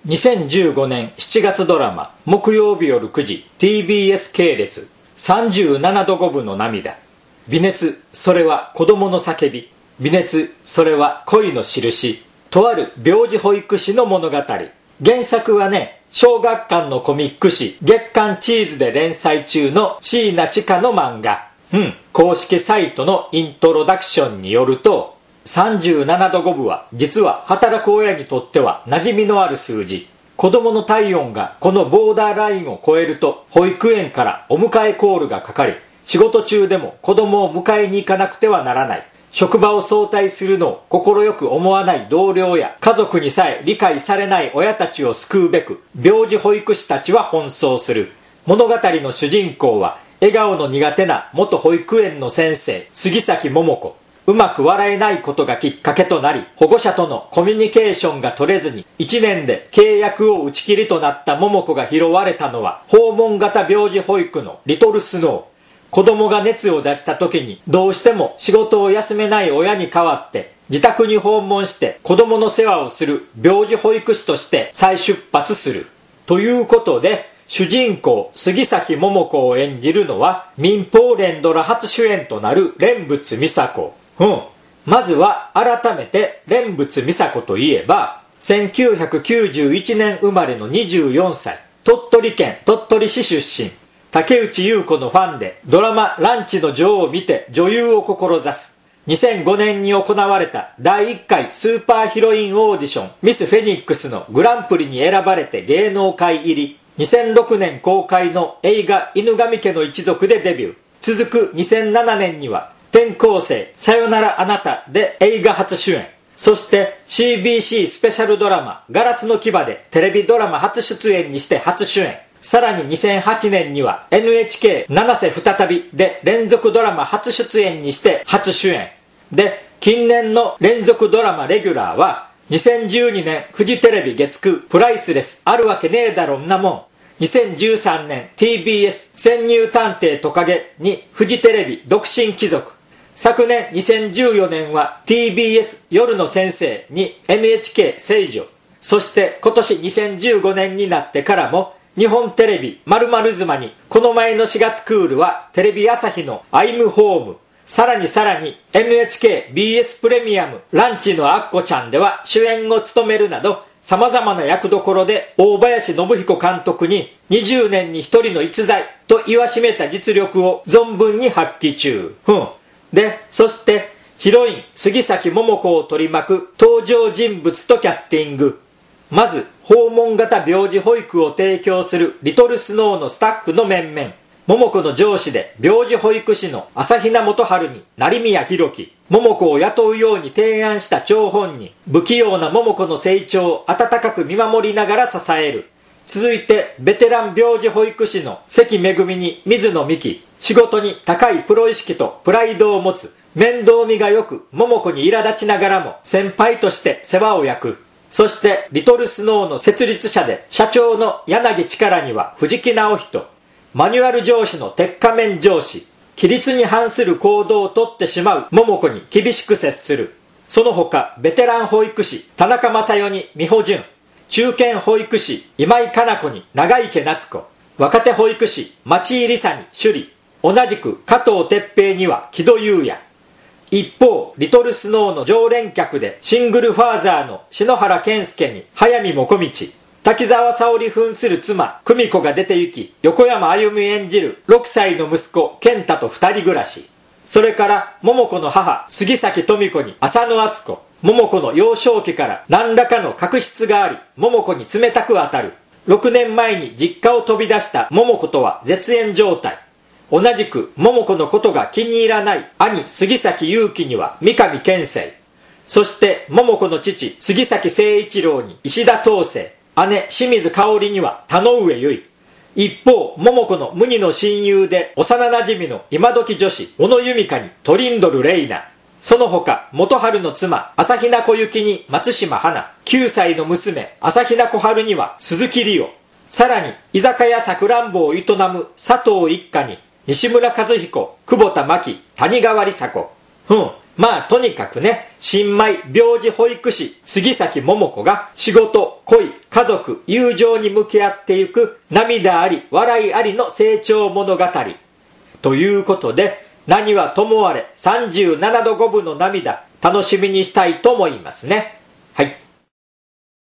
2015年7月ドラマ木曜日夜9時 TBS 系列37度5分の涙。微熱、それは子供の叫び。微熱、それは恋の印。とある病児保育士の物語。原作はね、小学館のコミック誌月刊チーズで連載中の椎名千佳の漫画。公式サイトのイントロダクションによると、37度5分は実は働く親にとっては馴染みのある数字。子供の体温がこのボーダーラインを超えると保育園からお迎えコールがかかり、仕事中でも子供を迎えに行かなくてはならない。職場を早退するのを快く思わない同僚や家族にさえ理解されない親たちを救うべく病児保育士たちは奔走する。物語の主人公は笑顔の苦手な元保育園の先生杉崎桃子。うまく笑えないことがきっかけとなり、保護者とのコミュニケーションが取れずに1年で契約を打ち切りとなった桃子が拾われたのは訪問型病児保育のリトルスノー。子供が熱を出した時にどうしても仕事を休めない親に代わって自宅に訪問して子供の世話をする病児保育士として再出発する。ということで、主人公杉崎桃子を演じるのは民放連ドラ初主演となる蓮佛美沙子。まずは改めて蓮佛美沙子といえば1991年生まれの24歳、鳥取県鳥取市出身。竹内優子のファンでドラマランチの女王を見て女優を志す。2005年に行われた第1回スーパーヒロインオーディションミスフェニックスのグランプリに選ばれて芸能界入り。2006年公開の映画犬神家の一族でデビュー。続く2007年には転校生さよならあなたで映画初主演。そして CBC スペシャルドラマガラスの牙でテレビドラマ初出演にして初主演。さらに2008年には NHK 七瀬再びで連続ドラマ初出演にして初主演。で、近年の連続ドラマレギュラーは2012年フジテレビ月9プライスレスあるわけねえだろんなもん。2013年 TBS 潜入探偵トカゲにフジテレビ独身貴族。昨年2014年は TBS 夜の先生に NHK 聖女。そして今年2015年になってからも日本テレビ〇〇妻にこの前の4月クールはテレビ朝日のアイムホーム。さらに NHKBS プレミアムランチのアッコちゃんでは主演を務めるなど様々な役どころで大林信彦監督に20年に一人の逸材と言わしめた実力を存分に発揮中。で、そしてヒロイン杉崎桃子を取り巻く登場人物とキャスティング。まず訪問型病児保育を提供するリトルスノーのスタッフの面々。桃子の上司で病児保育士の朝比奈元春に成宮弘樹。桃子を雇うように提案した張本人。不器用な桃子の成長を温かく見守りながら支える。続いてベテラン病児保育士の関めぐみに水野美紀。仕事に高いプロ意識とプライドを持つ。面倒見がよく桃子に苛立ちながらも先輩として世話を焼く。そしてリトルスノーの設立者で社長の柳力には藤木直人。マニュアル上司の鉄仮面上司。規律に反する行動をとってしまう桃子に厳しく接する。その他ベテラン保育士田中正代に美穂純。中堅保育士今井加奈子に長池夏子。若手保育士町井梨沙に趣里。同じく加藤哲平には木戸優也。一方リトルスノーの常連客でシングルファーザーの篠原健介に早見もこみち。滝沢沙織扮する妻久美子が出て行き、横山あゆみ演じる6歳の息子健太と2人暮らし。それから桃子の母杉崎富子に浅野敦子。桃子の幼少期から何らかの確執があり、桃子に冷たく当たる。6年前に実家を飛び出した桃子とは絶縁状態。同じく桃子のことが気に入らない兄杉崎祐樹には三上健生。そして桃子の父杉崎誠一郎に石田東生。姉清水香織には田上結衣。一方桃子の無二の親友で幼馴染の今時女子小野由美香にトリンドル玲奈。その他元春の妻朝比奈小雪に松島花。9歳の娘朝比奈小春には鈴木梨央。さらに居酒屋さくらんぼを営む佐藤一家に西村和彦、久保田真希、谷川梨紗子。 まあとにかくね、新米病児保育士杉咲桃子が仕事、恋、家族、友情に向き合っていく涙あり笑いありの成長物語ということで、何はともあれ37度5分の涙楽しみにしたいと思いますね。